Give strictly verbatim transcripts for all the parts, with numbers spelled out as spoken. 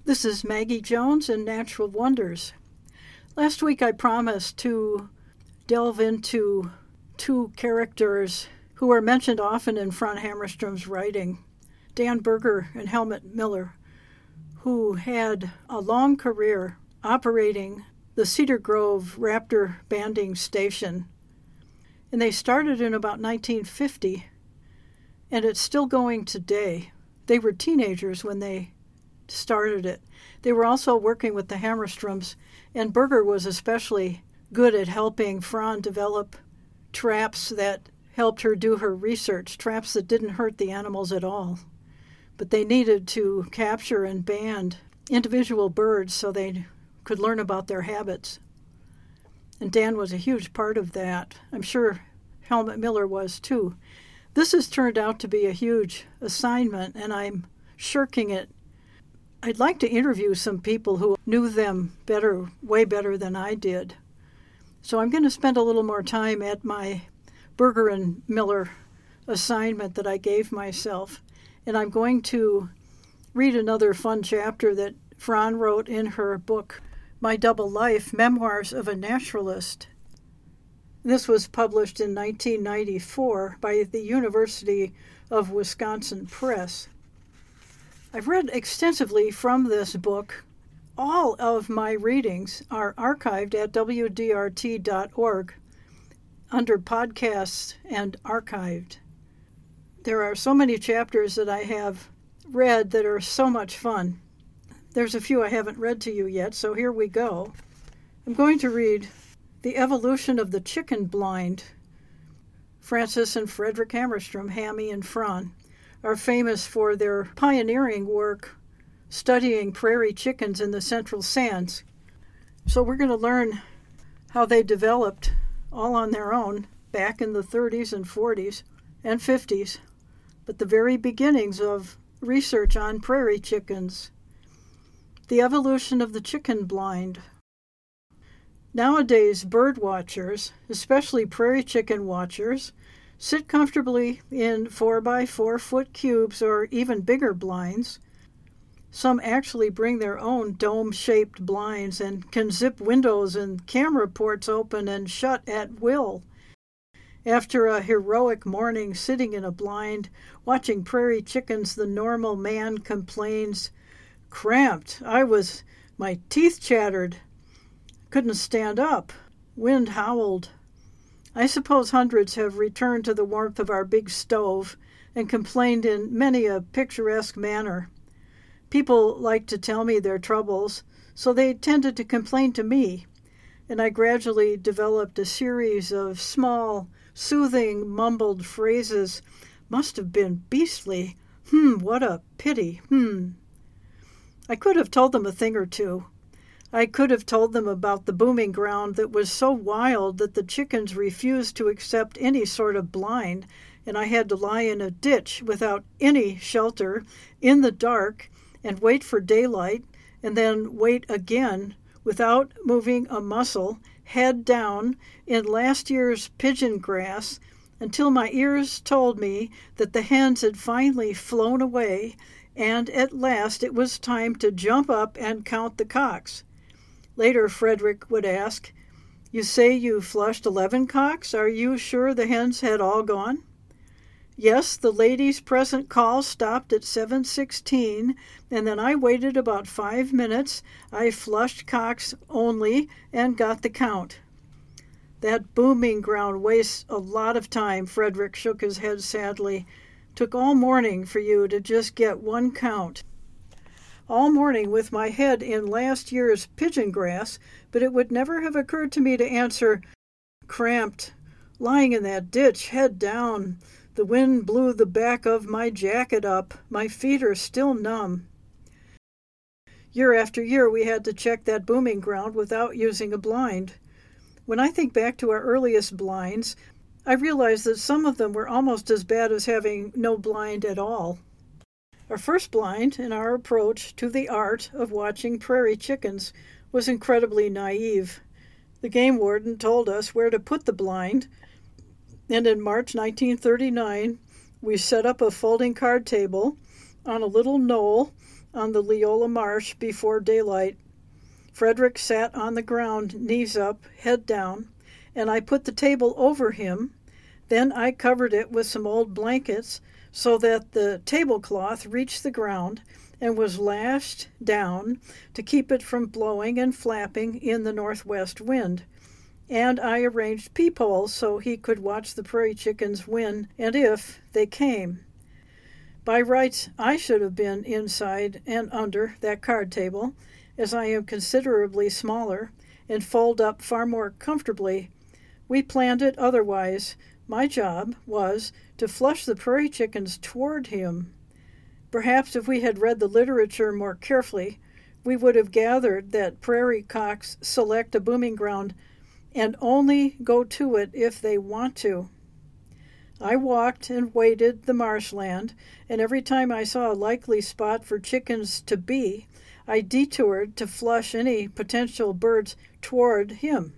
This is Maggie Jones in Natural Wonders. Last week I promised to delve into two characters who are mentioned often in Fran Hammarström's writing, Dan Berger and Helmut Miller, who had a long career operating the Cedar Grove Raptor Banding Station. And they started in about nineteen fifty, and it's still going today. They were teenagers when they started it. They were also working with the Hammarströms, and Berger was especially good at helping Fran develop traps that helped her do her research, traps that didn't hurt the animals at all. But they needed to capture and band individual birds so they could learn about their habits. And Dan was a huge part of that. I'm sure Helmut Miller was too. This has turned out to be a huge assignment, and I'm shirking it. I'd like to interview some people who knew them better, way better than I did. So I'm going to spend a little more time at my Berger and Miller assignment that I gave myself. And I'm going to read another fun chapter that Fran wrote in her book, My Double Life, Memoirs of a Naturalist. This was published in nineteen ninety-four by the University of Wisconsin Press. I've read extensively from this book. All of my readings are archived at w d r t dot org under podcasts and archived. There are so many chapters that I have read that are so much fun. There's a few I haven't read to you yet, so here we go. I'm going to read The Evolution of the Chicken Blind. Francis and Frederick Hammarström, Hammy and Fran, are famous for their pioneering work studying prairie chickens in the Central Sands. So we're going to learn how they developed all on their own back in the thirties and forties and fifties, but the very beginnings of research on prairie chickens. The evolution of the chicken blind. Nowadays, bird watchers, especially prairie chicken watchers, sit comfortably in four by four foot cubes or even bigger blinds. Some actually bring their own dome-shaped blinds and can zip windows and camera ports open and shut at will. After a heroic morning sitting in a blind, watching prairie chickens, the normal man complains, "Cramped. I was, my teeth chattered. Couldn't stand up. Wind howled." I suppose hundreds have returned to the warmth of our big stove and complained in many a picturesque manner. People like to tell me their troubles, so they tended to complain to me, and I gradually developed a series of small, soothing, mumbled phrases. Must have been beastly. Hmm, what a pity. Hmm. I could have told them a thing or two. I could have told them about the booming ground that was so wild that the chickens refused to accept any sort of blind, and I had to lie in a ditch without any shelter, in the dark, and wait for daylight, and then wait again without moving a muscle, head down, in last year's pigeon grass, until my ears told me that the hens had finally flown away, and at last it was time to jump up and count the cocks. Later, Frederick would ask, "You say you flushed eleven cocks? Are you sure the hens had all gone?" "Yes, the ladies' present call stopped at seven sixteen, and then I waited about five minutes. I flushed cocks only and got the count." "That booming ground wastes a lot of time," Frederick shook his head sadly. "Took all morning for you to just get one count." All morning with my head in last year's pigeon grass, but it would never have occurred to me to answer, "Cramped, lying in that ditch, head down. The wind blew the back of my jacket up. My feet are still numb." Year after year we had to check that booming ground without using a blind. When I think back to our earliest blinds, I realize that some of them were almost as bad as having no blind at all. Our first blind in our approach to the art of watching prairie chickens was incredibly naive. The game warden told us where to put the blind, and in March nineteen thirty-nine, we set up a folding card table on a little knoll on the Leola Marsh before daylight. Frederick sat on the ground, knees up, head down, and I put the table over him. Then I covered it with some old blankets so that the tablecloth reached the ground and was lashed down to keep it from blowing and flapping in the northwest wind. And I arranged peepholes so he could watch the prairie chickens when and if they came. By rights, I should have been inside and under that card table, as I am considerably smaller and fold up far more comfortably. We planned it otherwise. My job was to flush the prairie chickens toward him. Perhaps if we had read the literature more carefully, we would have gathered that prairie cocks select a booming ground and only go to it if they want to. I walked and waded the marshland, and every time I saw a likely spot for chickens to be, I detoured to flush any potential birds toward him.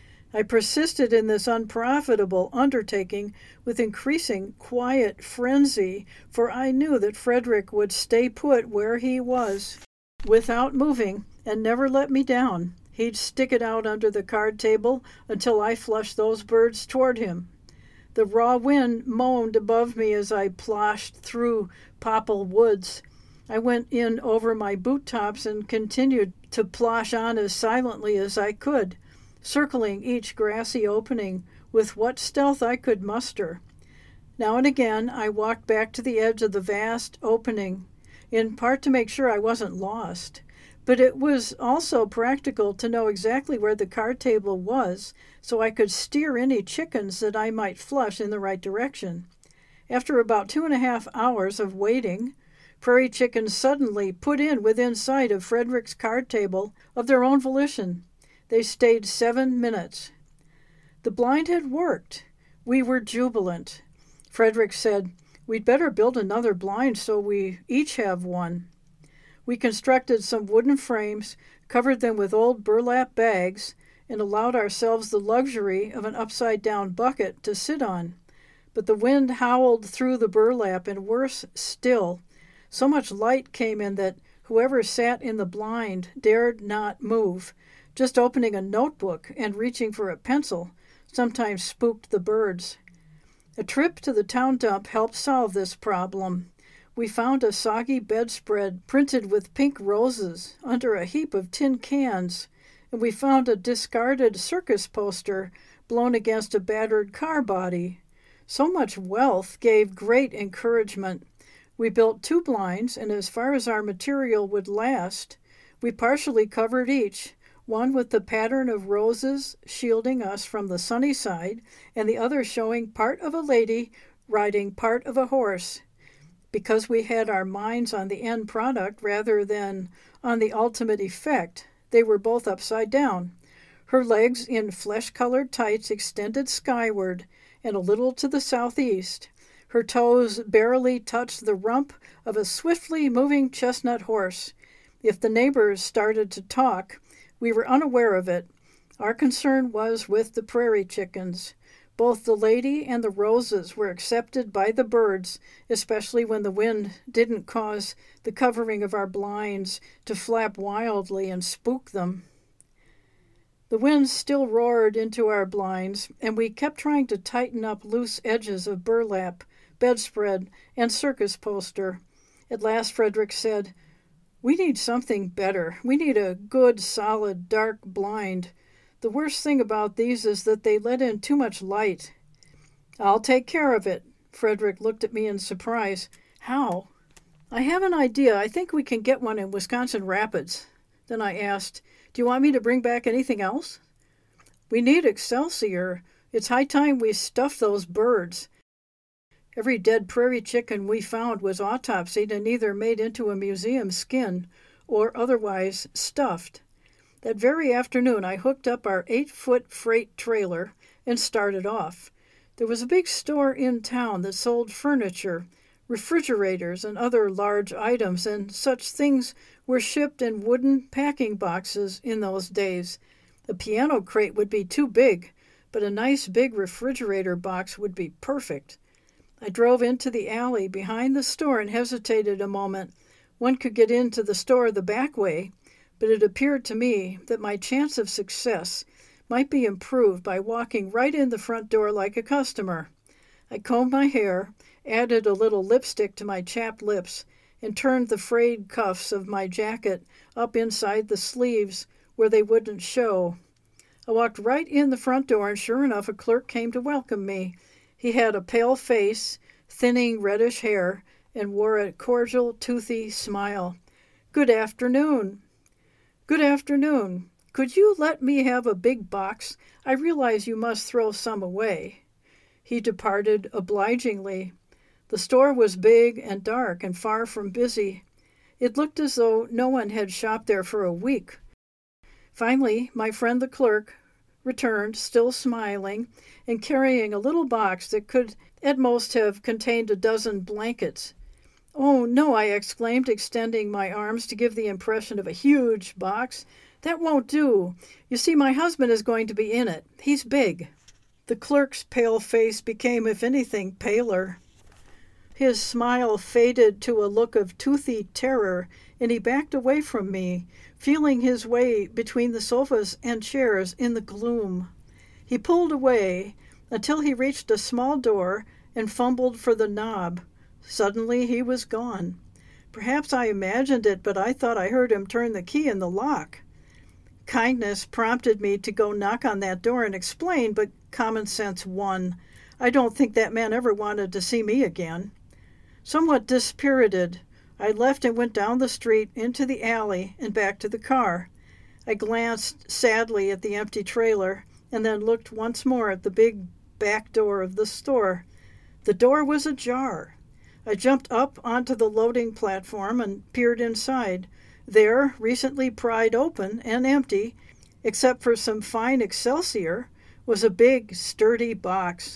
I persisted in this unprofitable undertaking with increasing quiet frenzy, for I knew that Frederick would stay put where he was, without moving, and never let me down. He'd stick it out under the card table until I flushed those birds toward him. The raw wind moaned above me as I ploshed through Popple Woods. I went in over my boot tops and continued to plosh on as silently as I could, circling each grassy opening with what stealth I could muster. Now and again I walked back to the edge of the vast opening, in part to make sure I wasn't lost, but it was also practical to know exactly where the card table was so I could steer any chickens that I might flush in the right direction. After about two and a half hours of waiting, prairie chickens suddenly put in within sight of Frederick's card table of their own volition. They stayed seven minutes. The blind had worked. We were jubilant. Frederick said, "We'd better build another blind so we each have one." We constructed some wooden frames, covered them with old burlap bags, and allowed ourselves the luxury of an upside-down bucket to sit on. But the wind howled through the burlap, and worse still, so much light came in that whoever sat in the blind dared not move. Just opening a notebook and reaching for a pencil sometimes spooked the birds. A trip to the town dump helped solve this problem. We found a soggy bedspread printed with pink roses under a heap of tin cans, and we found a discarded circus poster blown against a battered car body. So much wealth gave great encouragement. We built two blinds, and as far as our material would last, we partially covered each, one with the pattern of roses shielding us from the sunny side, and the other showing part of a lady riding part of a horse. Because we had our minds on the end product rather than on the ultimate effect, they were both upside down. Her legs in flesh-colored tights extended skyward and a little to the southeast. Her toes barely touched the rump of a swiftly moving chestnut horse. If the neighbors started to talk, we were unaware of it. Our concern was with the prairie chickens. Both the lady and the roses were accepted by the birds, especially when the wind didn't cause the covering of our blinds to flap wildly and spook them. The wind still roared into our blinds, and we kept trying to tighten up loose edges of burlap, bedspread, and circus poster. At last Frederick said, "We need something better. We need a good, solid, dark blind. The worst thing about these is that they let in too much light." "I'll take care of it." Frederick looked at me in surprise. "How?" "I have an idea. I think we can get one in Wisconsin Rapids." Then I asked, "Do you want me to bring back anything else?" "We need Excelsior. It's high time we stuffed those birds." Every dead prairie chicken we found was autopsied and either made into a museum skin or otherwise stuffed. That very afternoon I hooked up our eight-foot freight trailer and started off. There was a big store in town that sold furniture, refrigerators, and other large items, and such things were shipped in wooden packing boxes in those days. A piano crate would be too big, but a nice big refrigerator box would be perfect. I drove into the alley behind the store and hesitated a moment. One could get into the store the back way, but it appeared to me that my chance of success might be improved by walking right in the front door like a customer. I combed my hair, added a little lipstick to my chapped lips, and turned the frayed cuffs of my jacket up inside the sleeves where they wouldn't show. I walked right in the front door, and sure enough, a clerk came to welcome me. He had a pale face, thinning reddish hair, and wore a cordial, toothy smile. "Good afternoon." "Good afternoon. Could you let me have a big box? I realize you must throw some away." He departed obligingly. The store was big and dark and far from busy. It looked as though no one had shopped there for a week. Finally, my friend the clerk returned, still smiling, and carrying a little box that could at most have contained a dozen blankets. "Oh, no," I exclaimed, extending my arms to give the impression of a huge box. "That won't do. You see, my husband is going to be in it. He's big." The clerk's pale face became, if anything, paler. His smile faded to a look of toothy terror, and he backed away from me, feeling his way between the sofas and chairs in the gloom. He pulled away until he reached a small door and fumbled for the knob. Suddenly he was gone. Perhaps I imagined it, but I thought I heard him turn the key in the lock. Kindness prompted me to go knock on that door and explain, but common sense won. I don't think that man ever wanted to see me again. Somewhat dispirited, I left and went down the street, into the alley, and back to the car. I glanced sadly at the empty trailer, and then looked once more at the big back door of the store. The door was ajar. I jumped up onto the loading platform and peered inside. There, recently pried open and empty, except for some fine excelsior, was a big, sturdy box.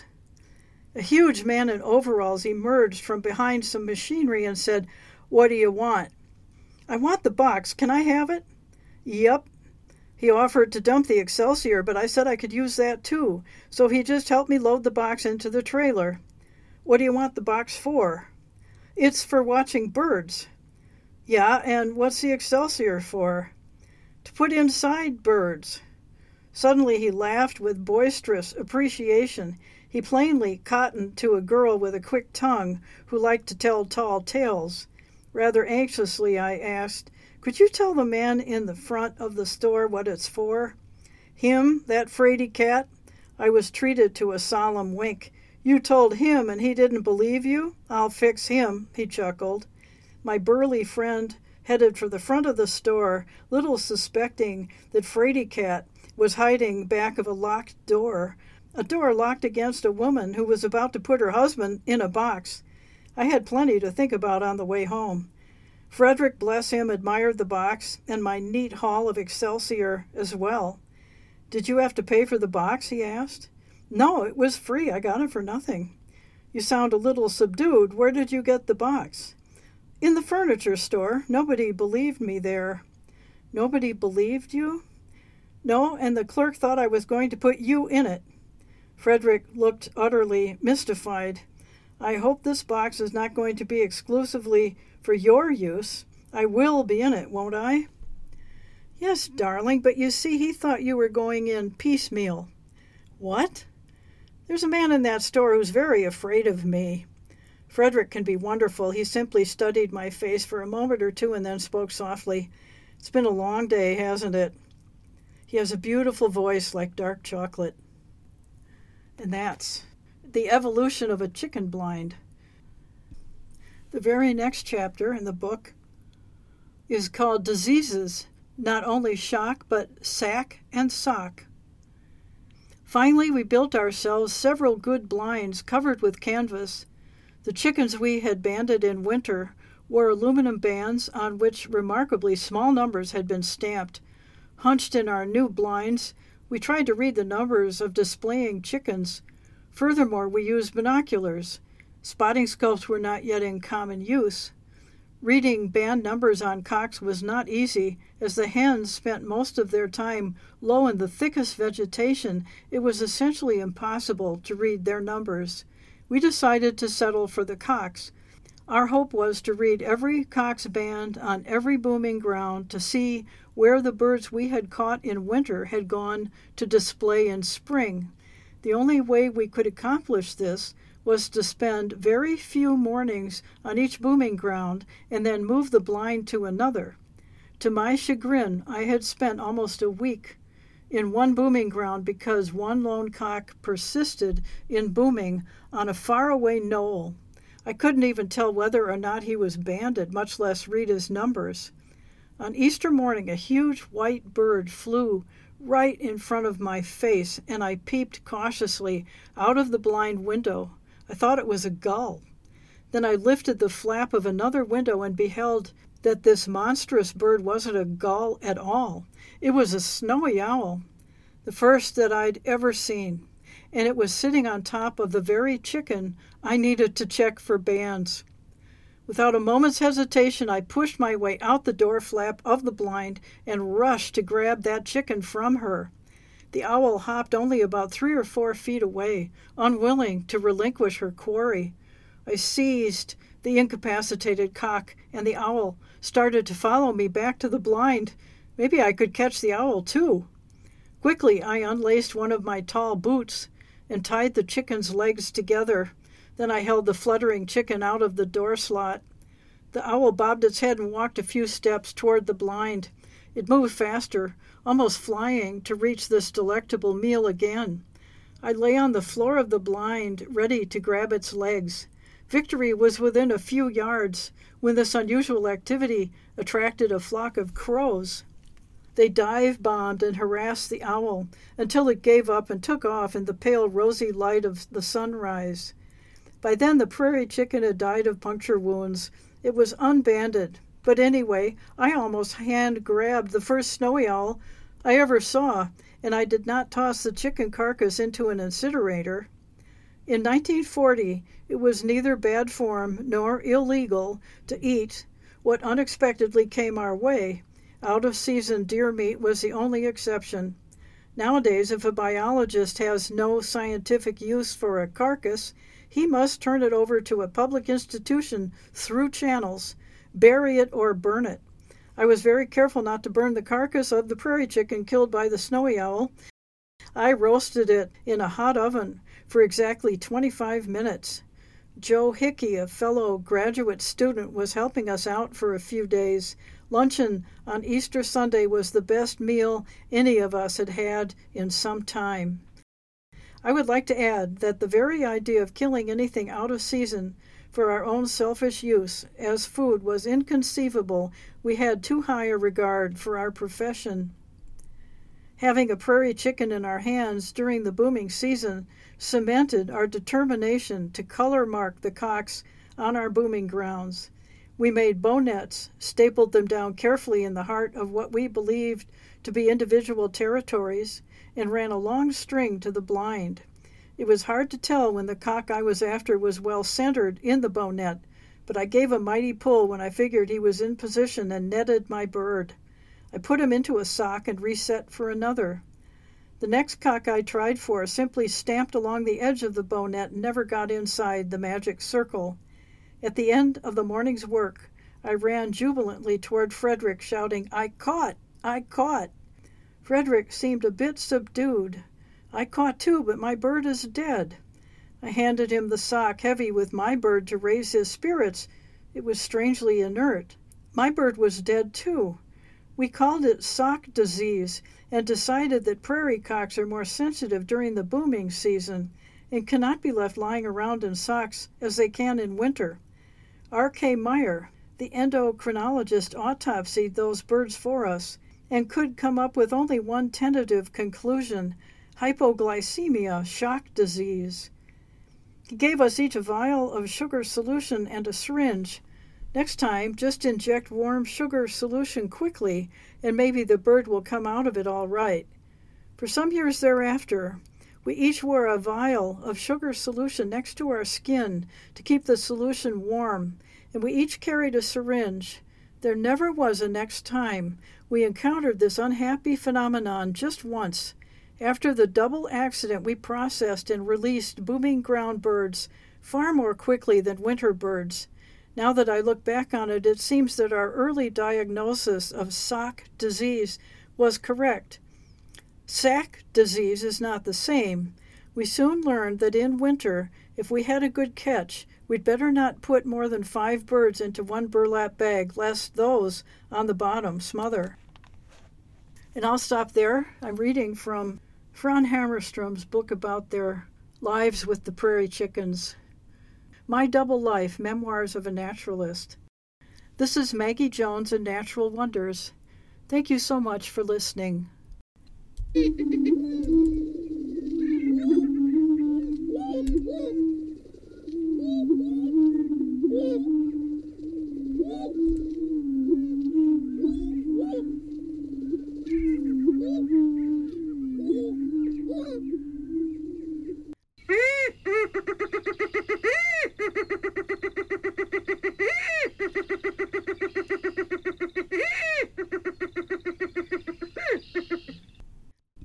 A huge man in overalls emerged from behind some machinery and said, "What do you want?" "I want the box. Can I have it?" "Yep." He offered to dump the excelsior, but I said I could use that too, so he just helped me load the box into the trailer. "What do you want the box for?" "It's for watching birds." "Yeah, and what's the excelsior for?" "To put inside birds." Suddenly he laughed with boisterous appreciation. He plainly cottoned to a girl with a quick tongue who liked to tell tall tales. Rather anxiously I asked, "Could you tell the man in the front of the store what it's for?" "Him, that fraidy cat?" I was treated to a solemn wink. "You told him and he didn't believe you? I'll fix him," he chuckled. My burly friend headed for the front of the store, little suspecting that Fraidy Cat was hiding back of a locked door, a door locked against a woman who was about to put her husband in a box. I had plenty to think about on the way home. Frederick, bless him, admired the box and my neat haul of excelsior as well. "Did you have to pay for the box?" he asked. "No, it was free. I got it for nothing." "You sound a little subdued. Where did you get the box?" "In the furniture store. Nobody believed me there." "Nobody believed you?" "No, and the clerk thought I was going to put you in it." Frederick looked utterly mystified. "I hope this box is not going to be exclusively for your use. I will be in it, won't I?" "Yes, darling, but you see, he thought you were going in piecemeal." "What?" "There's a man in that store who's very afraid of me." Frederick can be wonderful. He simply studied my face for a moment or two and then spoke softly. "It's been a long day, hasn't it?" He has a beautiful voice like dark chocolate. And that's the evolution of a chicken blind. The very next chapter in the book is called Diseases, Not Only Shock, but Sack and Sock. Finally, we built ourselves several good blinds covered with canvas. The chickens we had banded in winter wore aluminum bands on which remarkably small numbers had been stamped. Hunched in our new blinds, we tried to read the numbers of displaying chickens. Furthermore, we used binoculars. Spotting scopes were not yet in common use. Reading band numbers on cocks was not easy, as the hens spent most of their time low in the thickest vegetation. It was essentially impossible to read their numbers. We decided to settle for the cocks. Our hope was to read every Cox band on every booming ground to see where the birds we had caught in winter had gone to display in spring. The only way we could accomplish this was to spend very few mornings on each booming ground and then move the blind to another. To my chagrin, I had spent almost a week in one booming ground because one lone cock persisted in booming on a faraway knoll. I couldn't even tell whether or not he was banded, much less read his numbers. On Easter morning, a huge white bird flew right in front of my face, and I peeped cautiously out of the blind window. I thought it was a gull. Then I lifted the flap of another window and beheld that this monstrous bird wasn't a gull at all. It was a snowy owl, the first that I'd ever seen, and it was sitting on top of the very chicken I needed to check for bands. Without a moment's hesitation, I pushed my way out the door flap of the blind and rushed to grab that chicken from her. The owl hopped only about three or four feet away, unwilling to relinquish her quarry. I seized the incapacitated cock, and the owl started to follow me back to the blind. Maybe I could catch the owl, too. Quickly, I unlaced one of my tall boots and tied the chicken's legs together. Then I held the fluttering chicken out of the door slot. The owl bobbed its head and walked a few steps toward the blind. It moved faster, almost flying, to reach this delectable meal again. I lay on the floor of the blind, ready to grab its legs. Victory was within a few yards when this unusual activity attracted a flock of crows. They dive-bombed and harassed the owl until it gave up and took off in the pale rosy light of the sunrise. By then the prairie chicken had died of puncture wounds. It was unbanded, but anyway, I almost hand-grabbed the first snowy owl I ever saw, and I did not toss the chicken carcass into an incinerator. In nineteen forty, it was neither bad form nor illegal to eat what unexpectedly came our way. Out-of-season deer meat was the only exception. Nowadays, if a biologist has no scientific use for a carcass, he must turn it over to a public institution through channels, bury it or burn it. I was very careful not to burn the carcass of the prairie chicken killed by the snowy owl. I roasted it in a hot oven for exactly twenty-five minutes. Joe Hickey, a fellow graduate student, was helping us out for a few days. Luncheon on Easter Sunday was the best meal any of us had had in some time. I would like to add that the very idea of killing anything out of season for our own selfish use as food was inconceivable. We had too high a regard for our profession. Having a prairie chicken in our hands during the booming season cemented our determination to color mark the cocks on our booming grounds. We made bow nets, stapled them down carefully in the heart of what we believed to be individual territories, and ran a long string to the blind. It was hard to tell when the cock I was after was well centered in the bow net, but I gave a mighty pull when I figured he was in position and netted my bird. I put him into a sock and reset for another. The next cock I tried for simply stamped along the edge of the bow net and never got inside the magic circle. At the end of the morning's work, I ran jubilantly toward Frederick, shouting, "I caught! I caught!" Frederick seemed a bit subdued. "I caught too, but my bird is dead." I handed him the sock, heavy with my bird, to raise his spirits. It was strangely inert. My bird was dead too. We called it sock disease and decided that prairie cocks are more sensitive during the booming season and cannot be left lying around in socks as they can in winter. R K Meyer, the endocrinologist, autopsied those birds for us and could come up with only one tentative conclusion: hypoglycemia, shock disease. He gave us each a vial of sugar solution and a syringe. Next time, just inject warm sugar solution quickly, and maybe the bird will come out of it all right. For some years thereafter, we each wore a vial of sugar solution next to our skin to keep the solution warm, and we each carried a syringe. There never was a next time. We encountered this unhappy phenomenon just once. After the double accident, we processed and released booming ground birds far more quickly than winter birds. Now that I look back on it, it seems that our early diagnosis of sock disease was correct. Sack disease is not the same. We soon learned that in winter, if we had a good catch, we'd better not put more than five birds into one burlap bag, lest those on the bottom smother. And I'll stop there. I'm reading from Fran Hammerstrom's book about their lives with the prairie chickens. My Double Life, Memoirs of a Naturalist. This is Maggie Jones and Natural Wonders. Thank you so much for listening.